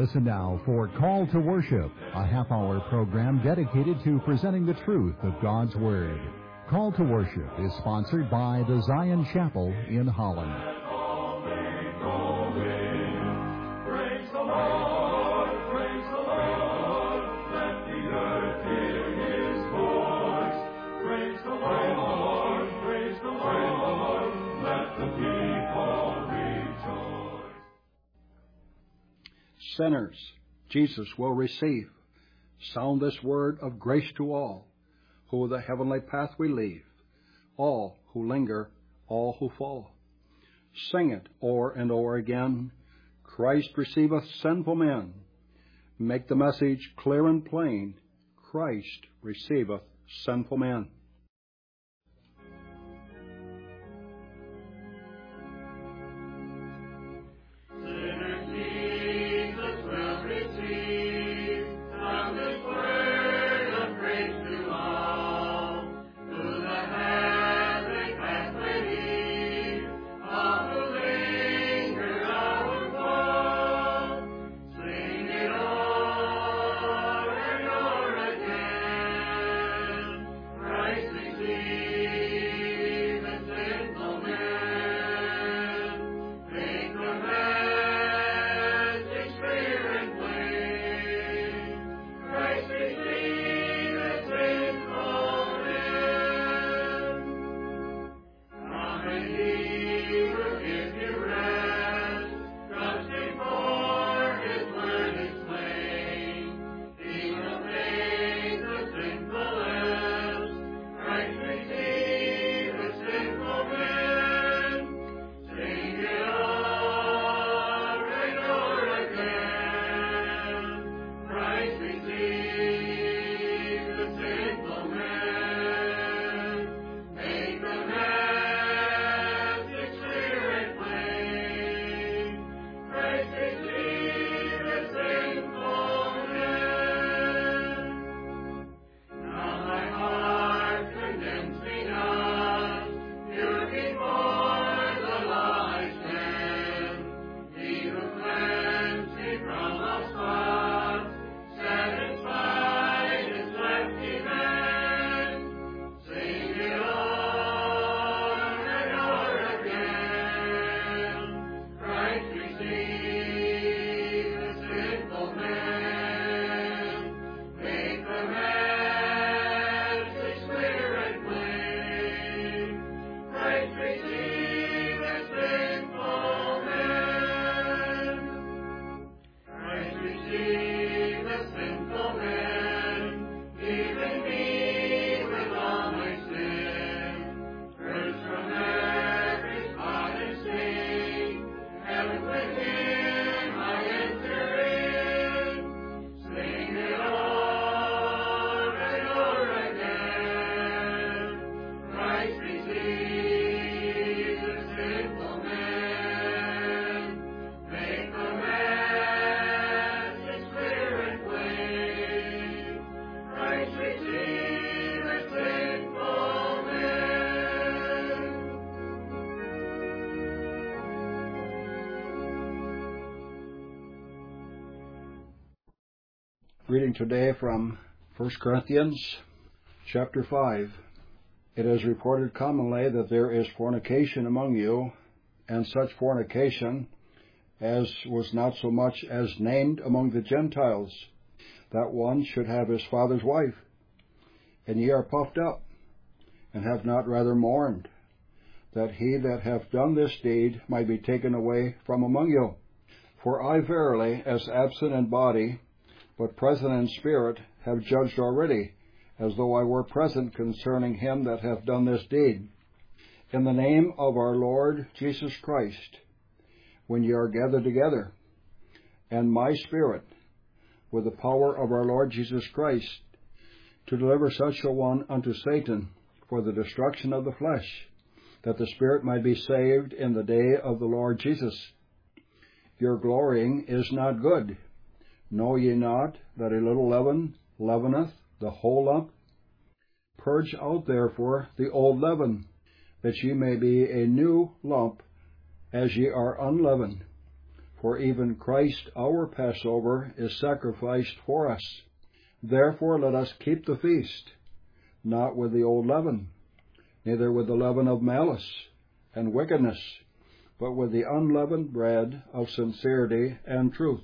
Listen now for Call to Worship, a half-hour program dedicated to presenting the truth of God's Word. Call to Worship is sponsored by the Zion Chapel in Holland. Praise the Lord, praise the Lord, let the earth hear His voice. Praise the Lord, let the people rejoice. Sinners, Jesus will receive. Sound this word of grace to all, who the heavenly path we leave, all who linger, all who fall. Sing it o'er and o'er again, Christ receiveth sinful men. Make the message clear and plain, Christ receiveth sinful men. Reading today from 1 Corinthians chapter 5. It is reported commonly that there is fornication among you, and such fornication as was not so much as named among the Gentiles, that one should have his father's wife. And ye are puffed up, and have not rather mourned, that he that hath done this deed might be taken away from among you. For I verily, as absent in body, but present in spirit, have judged already, as though I were present concerning him that hath done this deed. In the name of our Lord Jesus Christ, when ye are gathered together, and my spirit, with the power of our Lord Jesus Christ, to deliver such a one unto Satan for the destruction of the flesh, that the spirit might be saved in the day of the Lord Jesus. Your glorying is not good. Know ye not that a little leaven leaveneth the whole lump? Purge out therefore the old leaven, that ye may be a new lump, as ye are unleavened. For even Christ our Passover is sacrificed for us. Therefore let us keep the feast, not with the old leaven, neither with the leaven of malice and wickedness, but with the unleavened bread of sincerity and truth.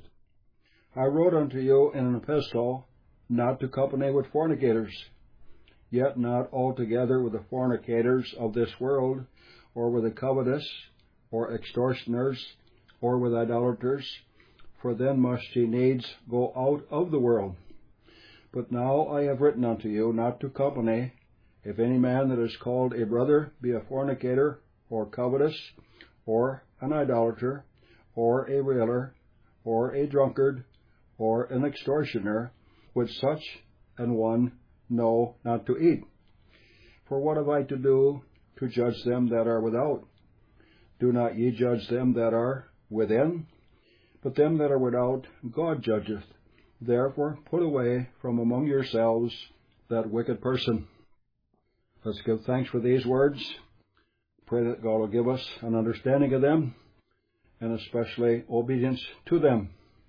I wrote unto you in an epistle not to company with fornicators, yet not altogether with the fornicators of this world, or with the covetous, or extortioners, or with idolaters, for then must ye needs go out of the world. But now I have written unto you not to company, if any man that is called a brother be a fornicator, or covetous, or an idolater, or a railer, or a drunkard, or an extortioner, with such an one know not to eat. For what have I to do to judge them that are without? Do not ye judge them that are within? But them that are without God judgeth. Therefore put away from among yourselves that wicked person. Let's give thanks for these words. Pray that God will give us an understanding of them, and especially obedience to them.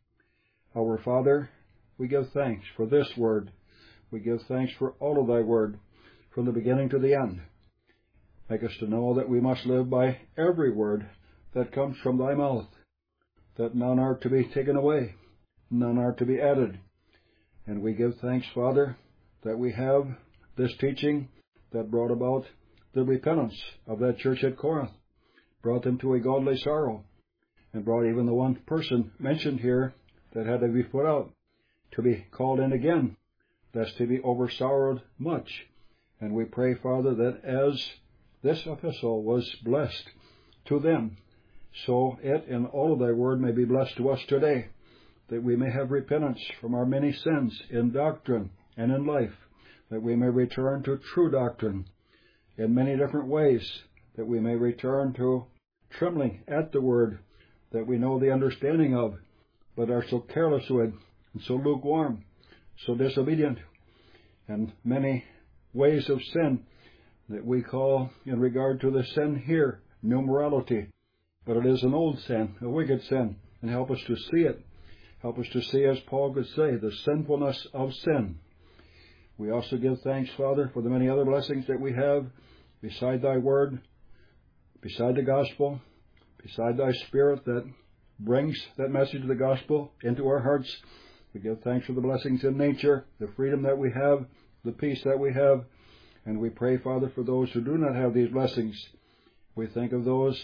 Our Father, we give thanks for this word. We give thanks for all of thy word, from the beginning to the end. Make us to know that we must live by every word that comes from thy mouth, that none are to be taken away, none are to be added. And we give thanks, Father, that we have this teaching that brought about the repentance of that church at Corinth, brought them to a godly sorrow, and brought even the one person mentioned here that had to be put out, to be called in again, lest he be oversorrowed much. And we pray, Father, that as this epistle was blessed to them, so it in all of thy word may be blessed to us today, that we may have repentance from our many sins in doctrine and in life, that we may return to true doctrine in many different ways, that we may return to trembling at the word that we know the understanding of, but are so careless with, and so lukewarm, so disobedient, and many ways of sin that we call, in regard to the sin here, new morality. But it is an old sin, a wicked sin, and help us to see it. Help us to see, as Paul could say, the sinfulness of sin. We also give thanks, Father, for the many other blessings that we have beside thy word, beside the gospel, beside thy Spirit that brings that message of the gospel into our hearts. We give thanks for the blessings in nature, the freedom that we have, the peace that we have, and we pray, Father, for those who do not have these blessings. We think of those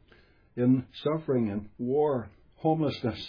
in suffering and war, homelessness.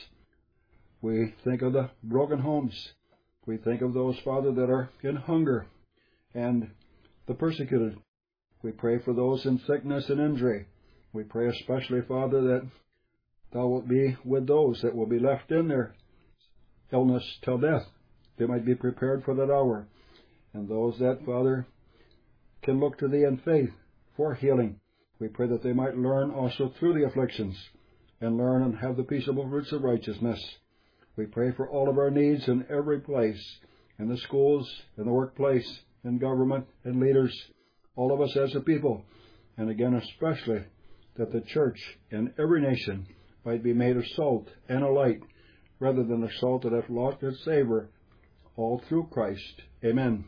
We think of the broken homes. We think of those, Father, that are in hunger and the persecuted. We pray for those in sickness and injury. We pray especially, Father, that thou wilt be with those that will be left in their illness till death. They might be prepared for that hour. And those that, Father, can look to thee in faith for healing, we pray that they might learn also through the afflictions, and learn and have the peaceable roots of righteousness. We pray for all of our needs in every place, in the schools, in the workplace, in government, in leaders, all of us as a people, and again especially that the church in every nation might be made a salt and a light, rather than a salt that hath lost its savor, all through Christ. Amen.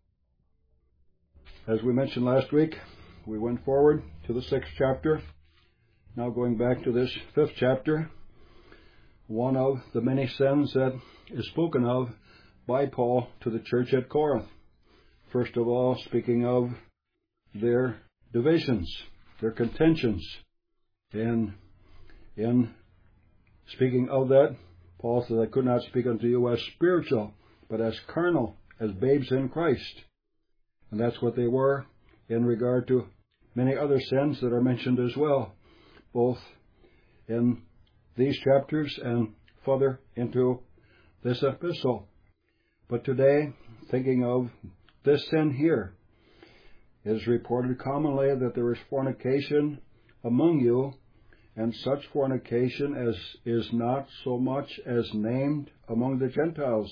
As we mentioned last week, we went forward to the 6th chapter, now going back to this 5th chapter, one of the many sins that is spoken of by Paul to the church at Corinth. First of all, speaking of their divisions, their contentions. And in speaking of that, Paul says, I could not speak unto you as spiritual, but as carnal, as babes in Christ. And that's what they were in regard to many other sins that are mentioned as well, both in these chapters and further into this epistle. But today, thinking of this sin here, it is reported commonly that there is fornication among you, and such fornication as is not so much as named among the Gentiles,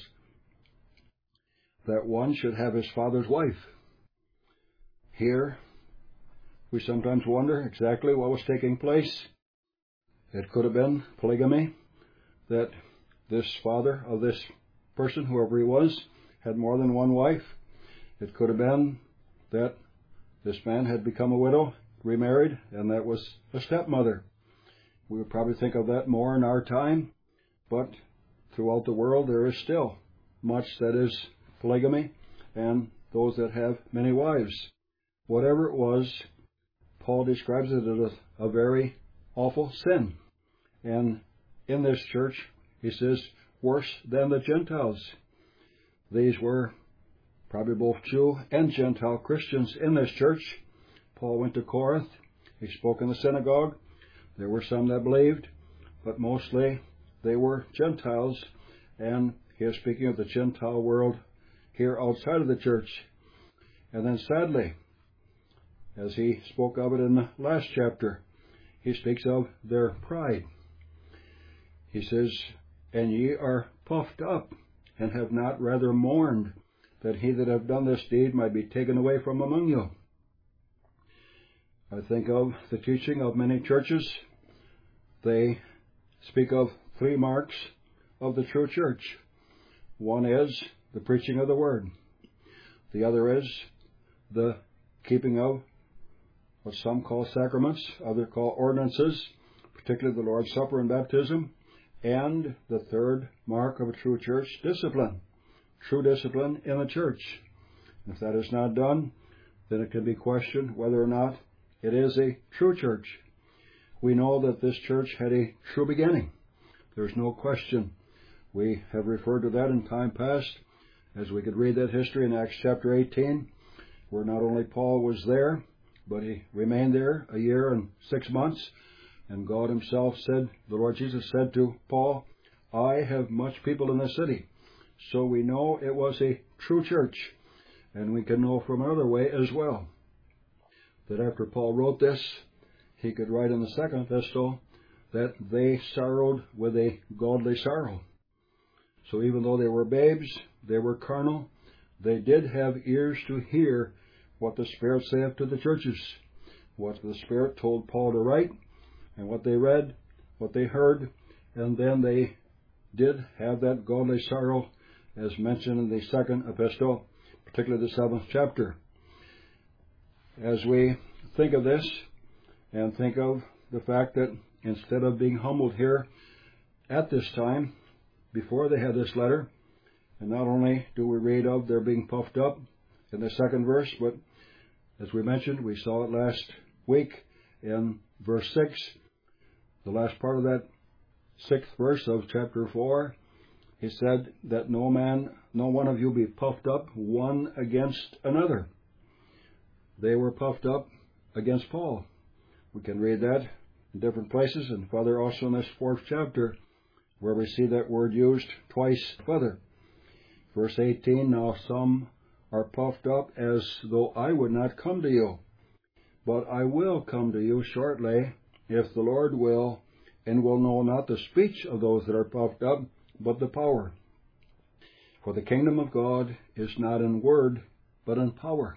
that one should have his father's wife. Here, we sometimes wonder exactly what was taking place. It could have been polygamy, that this father of this person, whoever he was, had more than one wife. It could have been that this man had become a widow, remarried, and that was a stepmother. We would probably think of that more in our time, but throughout the world there is still much that is polygamy and those that have many wives. Whatever it was, Paul describes it as a very awful sin. And in this church, he says, worse than the Gentiles. These were probably both Jew and Gentile Christians in this church. Paul went to Corinth. He spoke in the synagogue. There were some that believed, but mostly they were Gentiles. And he is speaking of the Gentile world here outside of the church. And then sadly, as he spoke of it in the last chapter, he speaks of their pride. He says, and ye are puffed up, and have not rather mourned, that he that hath done this deed might be taken away from among you. I think of the teaching of many churches. They speak of 3 marks of the true church. One is the preaching of the Word. The other is the keeping of what some call sacraments, others call ordinances, particularly the Lord's Supper and baptism. And the third mark of a true church, discipline. True discipline in the church. If that is not done, then it can be questioned whether or not it is a true church. We know that this church had a true beginning. There's no question. We have referred to that in time past, as we could read that history in Acts chapter 18, where not only Paul was there, but he remained there a year and 6 months. And God himself said, the Lord Jesus said to Paul, I have much people in this city. So we know it was a true church. And we can know from another way as well, that after Paul wrote this, he could write in the second epistle that they sorrowed with a godly sorrow. So even though they were babes, they were carnal, they did have ears to hear what the Spirit saith to the churches, what the Spirit told Paul to write, and what they read, what they heard, and then they did have that godly sorrow as mentioned in the second epistle, particularly the 7th chapter. As we think of this, and think of the fact that instead of being humbled here at this time, before they had this letter, and not only do we read of their being puffed up in the second verse, but as we mentioned, we saw it last week in verse 6, the last part of that 6th verse of chapter 4, he said that no one of you be puffed up one against another. They were puffed up against Paul. We can read that in different places, and further also in this 4th chapter, where we see that word used twice further. Verse 18, now some are puffed up as though I would not come to you, but I will come to you shortly, if the Lord will, and will know not the speech of those that are puffed up, but the power. For the kingdom of God is not in word, but in power.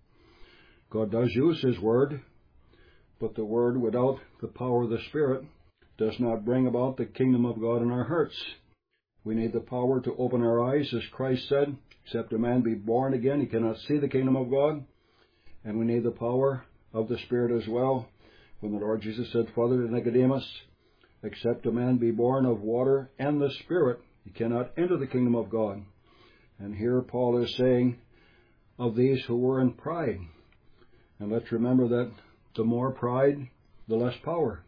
God does use His word, but the word without the power of the Spirit does not bring about the kingdom of God in our hearts. We need the power to open our eyes, as Christ said, except a man be born again, he cannot see the kingdom of God. And we need the power of the Spirit as well. When the Lord Jesus said further to Nicodemus, except a man be born of water and the Spirit, he cannot enter the kingdom of God. And here Paul is saying of these who were in pride. And let's remember that the more pride, the less power.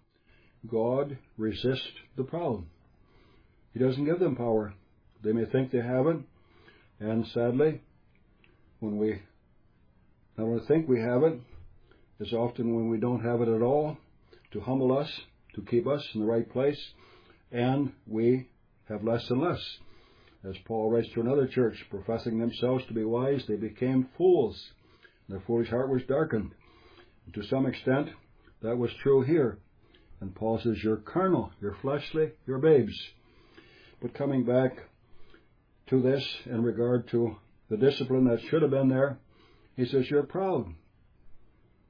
God resists the proud. He doesn't give them power. They may think they have it, and sadly, when we not only think we have it, it's often when we don't have it at all, to humble us, to keep us in the right place, and we have less and less. As Paul writes to another church, professing themselves to be wise, they became fools. Their foolish heart was darkened. And to some extent, that was true here. And Paul says, you're carnal, you're fleshly, you're babes. But coming back to this in regard to the discipline that should have been there, he says, you're proud.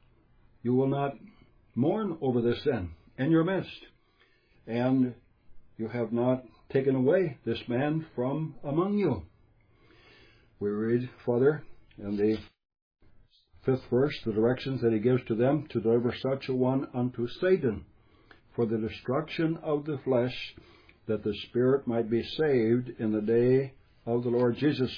You will not mourn over this sin in your midst. And you have not taken away this man from among you. We read further in the 5th verse the directions that he gives to them to deliver such a one unto Satan for the destruction of the flesh, that the spirit might be saved in the day of the Lord Jesus.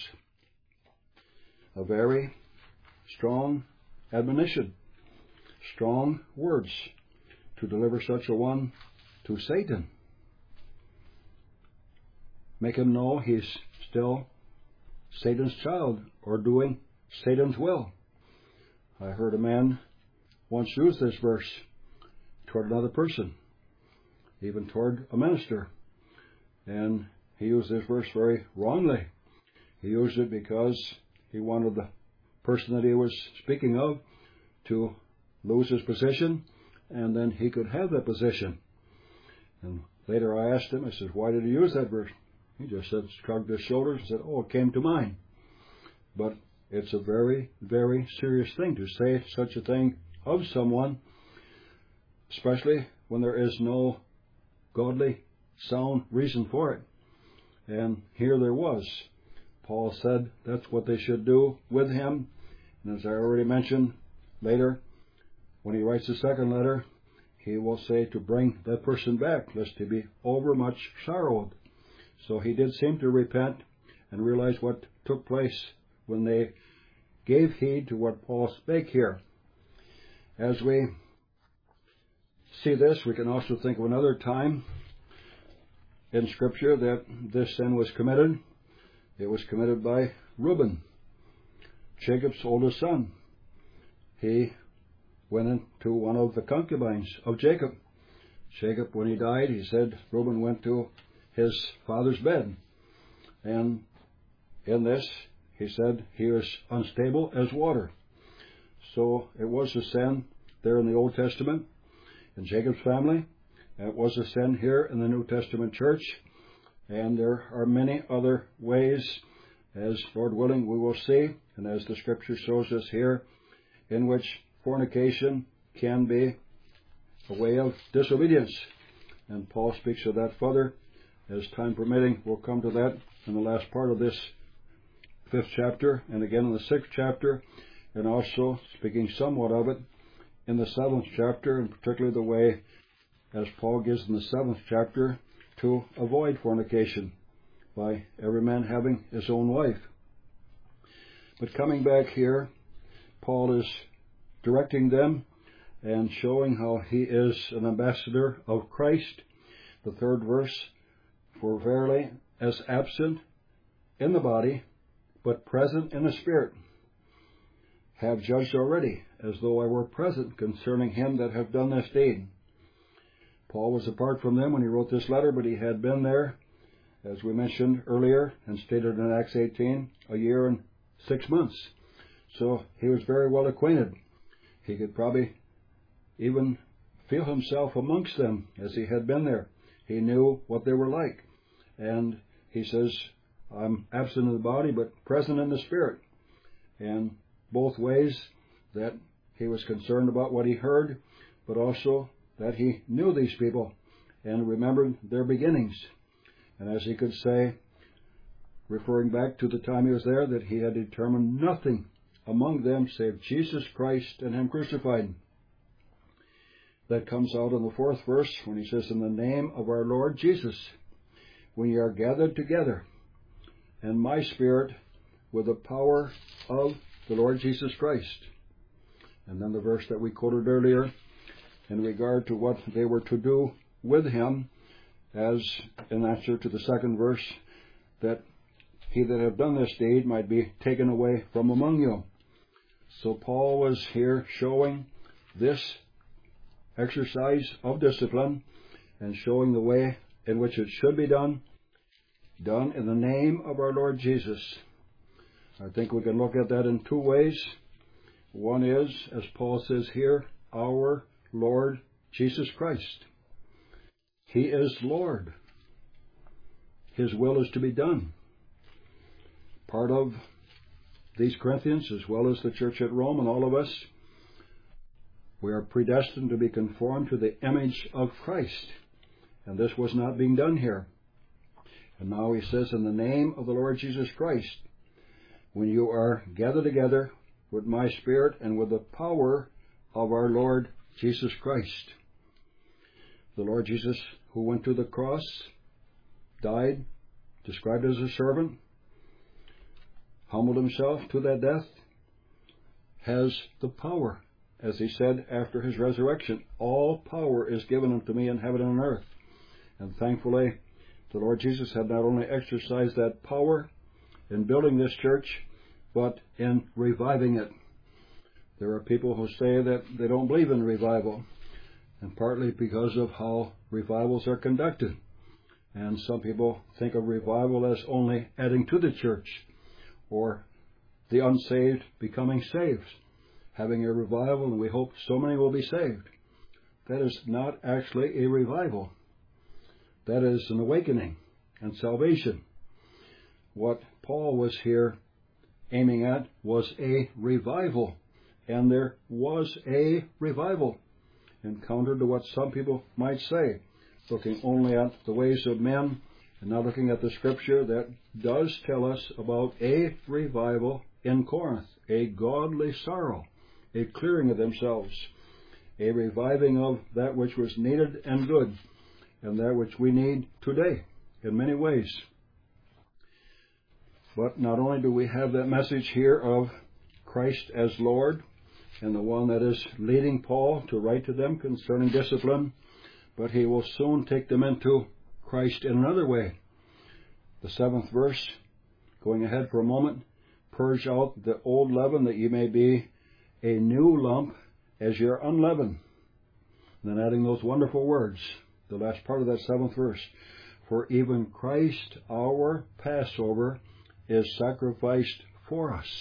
A very strong admonition, strong words to deliver such a one to Satan. Make him know he's still Satan's child or doing Satan's will. I heard a man once use this verse toward another person, even toward a minister. And he used this verse very wrongly. He used it because he wanted the person that he was speaking of to lose his position, and then he could have that position. And later I asked him, I said, why did he use that verse? He just said, shrugged his shoulders and said, oh, it came to mind. But it's a very, very serious thing to say such a thing of someone, especially when there is no godly, sound reason for it. And here there was. Paul said that's what they should do with him. And as I already mentioned, later, when he writes the second letter, he will say to bring that person back, lest he be overmuch sorrowed. So he did seem to repent and realize what took place when they gave heed to what Paul spake here. As we see this, we can also think of another time in Scripture that this sin was committed. It was committed by Reuben, Jacob's oldest son. He went into one of the concubines of Jacob. Jacob, when he died, he said Reuben went to his father's bed. And in this, he said he was unstable as water. So it was a sin there in the Old Testament in Jacob's family. It was a sin here in the New Testament church. And there are many other ways, as Lord willing we will see, and as the Scripture shows us here, in which fornication can be a way of disobedience. And Paul speaks of that further. As time permitting, we'll come to that in the last part of this 5th chapter, and again in the 6th chapter, and also speaking somewhat of it in the 7th chapter, and particularly the way, as Paul gives in the 7th chapter, to avoid fornication by every man having his own wife. But coming back here, Paul is directing them and showing how he is an ambassador of Christ. The 3rd verse, for verily, as absent in the body, but present in the spirit, have judged already, as though I were present concerning him that have done this deed. Paul was apart from them when he wrote this letter, but he had been there, as we mentioned earlier, and stated in Acts 18, a year and 6 months. So he was very well acquainted. He could probably even feel himself amongst them as he had been there. He knew what they were like. And he says, I'm absent in the body, but present in the spirit. And both ways that he was concerned about what he heard, but also that he knew these people and remembered their beginnings. And as he could say, referring back to the time he was there, that he had determined nothing among them save Jesus Christ and him crucified. That comes out in the 4th verse when he says, in the name of our Lord Jesus, when ye are gathered together, and my spirit with the power of the Lord Jesus Christ. And then the verse that we quoted earlier in regard to what they were to do with him, as in answer to the 2nd verse, that he that have done this deed might be taken away from among you. So Paul was here showing this exercise of discipline and showing the way in which it should be done in the name of our Lord Jesus. I think we can look at that in 2 ways. One is, as Paul says here, our Lord Jesus Christ. He is Lord. His will is to be done. Part of these Corinthians, as well as the church at Rome and all of us, we are predestined to be conformed to the image of Christ. And this was not being done here. And now he says, in the name of the Lord Jesus Christ, when you are gathered together with my Spirit and with the power of our Lord Jesus Christ. The Lord Jesus, who went to the cross, died, described as a servant, humbled himself to that death, has the power. As he said after his resurrection, all power is given unto me in heaven and on earth. And thankfully, the Lord Jesus had not only exercised that power in building this church, but in reviving it. There are people who say that they don't believe in revival, and partly because of how revivals are conducted. And some people think of revival as only adding to the church, or the unsaved becoming saved, having a revival, and we hope so many will be saved. That is not actually a revival. That is an awakening and salvation. What Paul was here aiming at was a revival. And there was a revival, in counter to what some people might say, looking only at the ways of men and not looking at the Scripture that does tell us about a revival in Corinth, a godly sorrow, a clearing of themselves, a reviving of that which was needed and good, and that which we need today in many ways. But not only do we have that message here of Christ as Lord, and the one that is leading Paul to write to them concerning discipline, but he will soon take them into Christ in another way. The 7th verse, going ahead for a moment, purge out the old leaven that ye may be a new lump as ye are unleavened. And then adding those wonderful words, the last part of that 7th verse, for even Christ our Passover is sacrificed for us.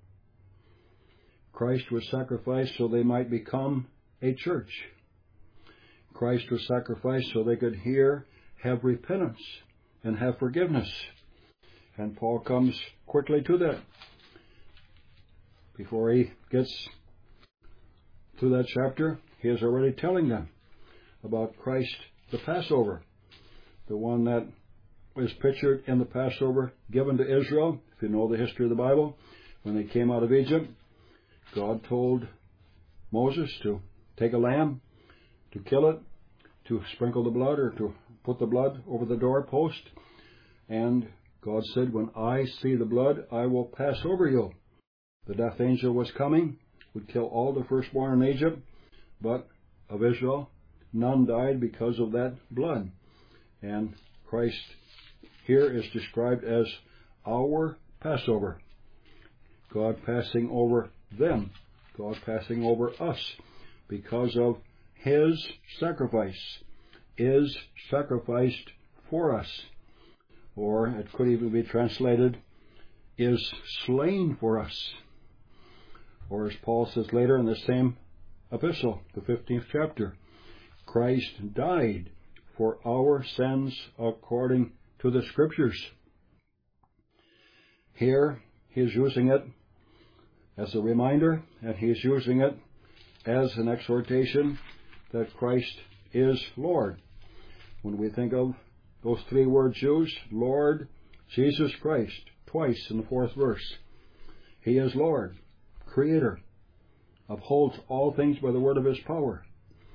Christ was sacrificed so they might become a church. Christ was sacrificed so they could here have repentance and have forgiveness. And Paul comes quickly to that. Before he gets to that chapter, he is already telling them about Christ the Passover, the one that was pictured in the Passover given to Israel. If you know the history of the Bible, when they came out of Egypt, God told Moses to take a lamb, to kill it, to sprinkle the blood, or to put the blood over the doorpost. And God said, when I see the blood, I will pass over you. The death angel was coming, would kill all the firstborn in Egypt, but of Israel, none died because of that blood. And Christ here is described as our Passover. God passing over them, God passing over us, because of His sacrifice, is sacrificed for us. Or it could even be translated, is slain for us. Or as Paul says later in the same epistle, the 15th chapter, Christ died for our sins according to the Scriptures. Here, he is using it as a reminder, and he is using it as an exhortation that Christ is Lord. When we think of those three words used, Lord Jesus Christ, twice in the 4th verse, He is Lord, Creator, upholds all things by the word of His power.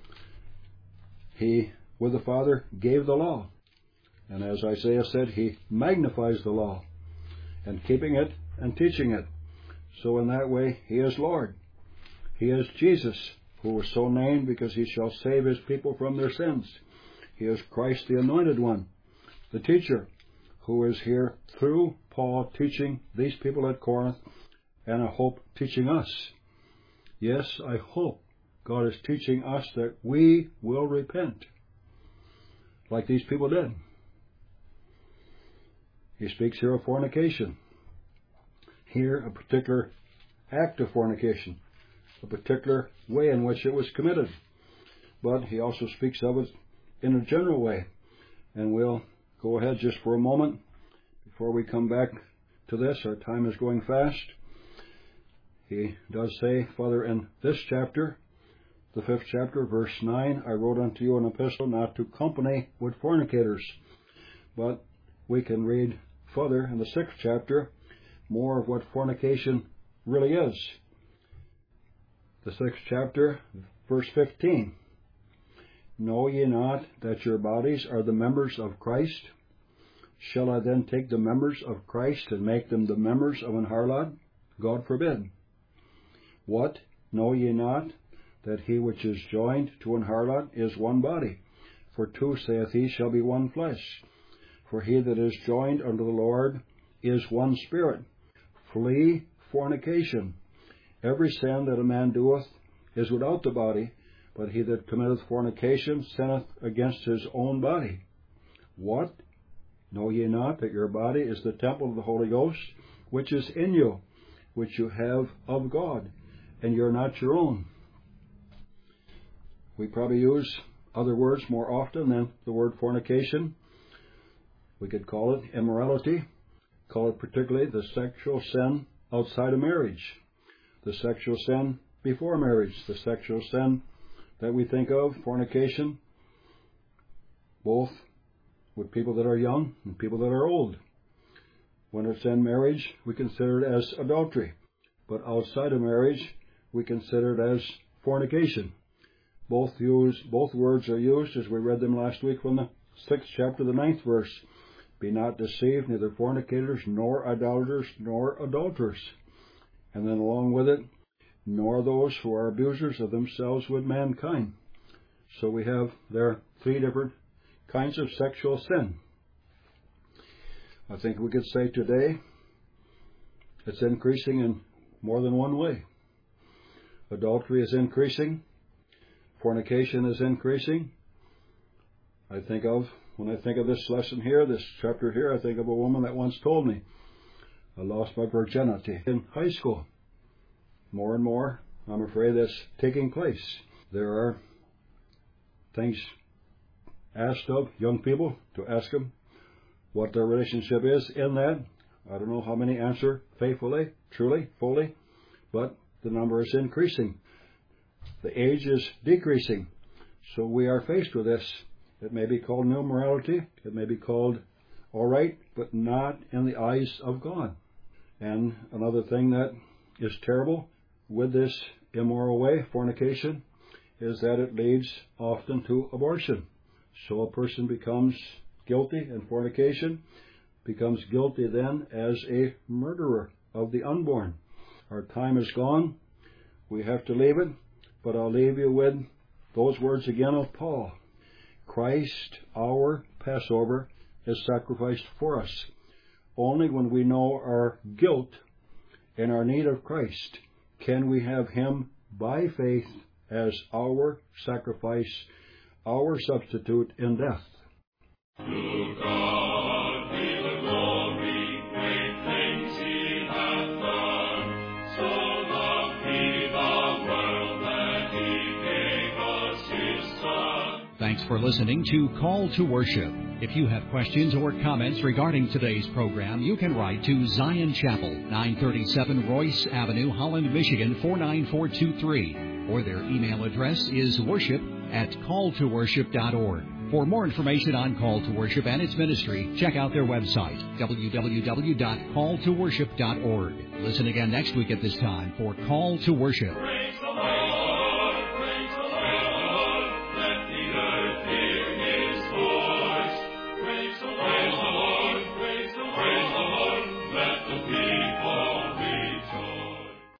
He, with the Father, gave the law. And as Isaiah said, He magnifies the law, and keeping it and teaching it. So in that way, He is Lord. He is Jesus, who was so named because He shall save His people from their sins. He is Christ the Anointed One, the teacher, who is here through Paul teaching these people at Corinth, and I hope teaching us. Yes, I hope God is teaching us that we will repent, like these people did. He speaks here of fornication. Here, a particular act of fornication, a particular way in which it was committed. But he also speaks of it in a general way. And we'll go ahead just for a moment before we come back to this. Our time is going fast. He does say, Father, in this chapter, the 5th chapter, verse 9, I wrote unto you an epistle not to company with fornicators. But we can read further in the 6th chapter more of what fornication really is. The 6th chapter, verse 15. Know ye not that your bodies are the members of Christ? Shall I then take the members of Christ and make them the members of an harlot? God forbid. What? Know ye not that he which is joined to an harlot is one body? For two, saith he, shall be one flesh. For he that is joined unto the Lord is one spirit. Flee fornication. Every sin that a man doeth is without the body, but he that committeth fornication sinneth against his own body. What? Know ye not that your body is the temple of the Holy Ghost, which is in you, which you have of God, and you're not your own? We probably use other words more often than the word fornication. We could call it immorality, call it particularly the sexual sin outside of marriage, the sexual sin before marriage, the sexual sin that we think of, fornication, both with people that are young and people that are old. When it's in marriage, we consider it as adultery, but outside of marriage, we consider it as fornication. Both words are used as we read them last week from the 6th chapter, the 9th verse. Be not deceived, neither fornicators, nor idolaters, nor adulterers. And then along with it, nor those who are abusers of themselves with mankind. So we have there 3 different kinds of sexual sin. I think we could say today it's increasing in more than one way. Adultery is increasing. Fornication is increasing. When I think of this lesson here, this chapter here, I think of a woman that once told me, I lost my virginity in high school. More and more, I'm afraid that's taking place. There are things asked of young people to ask them what their relationship is in that. I don't know how many answer faithfully, truly, fully, but the number is increasing. The age is decreasing. So we are faced with this. It may be called immorality. It may be called all right, but not in the eyes of God. And another thing that is terrible with this immoral way, fornication, is that it leads often to abortion. So a person becomes guilty in fornication, becomes guilty then as a murderer of the unborn. Our time is gone. We have to leave it, but I'll leave you with those words again of Paul. Christ, our Passover, is sacrificed for us. Only when we know our guilt and our need of Christ can we have Him by faith as our sacrifice, our substitute in death. To God be the glory, great things He hath done. So loved He the world that He gave us His Son. Thanks for listening to Call to Worship. If you have questions or comments regarding today's program, you can write to Zion Chapel, 937 Royce Avenue, Holland, Michigan, 49423. Or their email address is worship@calltoworship.org. For more information on Call to Worship and its ministry, check out their website, www.calltoworship.org. Listen again next week at this time for Call to Worship. Praise the Lord.